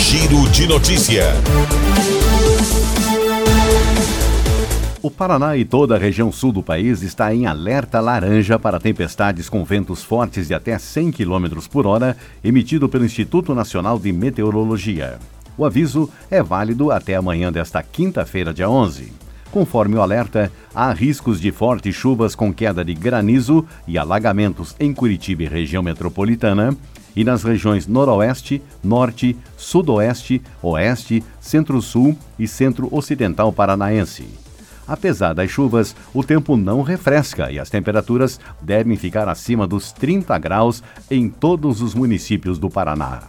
Giro de Notícia. O Paraná e toda a região sul do país está em alerta laranja para tempestades com ventos fortes de até 100 km por hora, emitido pelo Instituto Nacional de Meteorologia. O aviso é válido até amanhã desta quinta-feira, dia 11. Conforme o alerta, há riscos de fortes chuvas com queda de granizo e alagamentos em Curitiba e região metropolitana, e nas regiões noroeste, norte, sudoeste, oeste, centro-sul e centro-ocidental paranaense. Apesar das chuvas, o tempo não refresca e as temperaturas devem ficar acima dos 30 graus em todos os municípios do Paraná.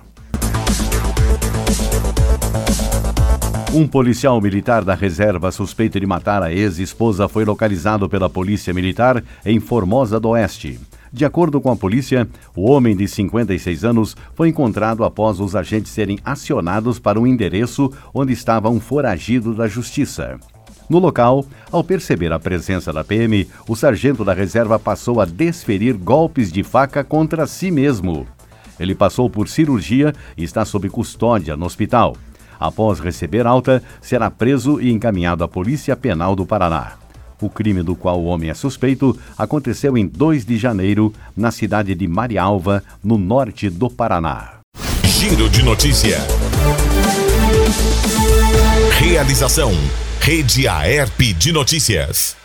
Um policial militar da reserva suspeito de matar a ex-esposa foi localizado pela Polícia Militar em Formosa do Oeste. De acordo com a polícia, o homem de 56 anos foi encontrado após os agentes serem acionados para um endereço onde estava um foragido da justiça. No local, ao perceber a presença da PM, o sargento da reserva passou a desferir golpes de faca contra si mesmo. Ele passou por cirurgia e está sob custódia no hospital. Após receber alta, será preso e encaminhado à Polícia Penal do Paraná. O crime do qual o homem é suspeito aconteceu em 2 de janeiro, na cidade de Marialva, no norte do Paraná. Giro de Notícia. Realização: Rede Aerp de Notícias.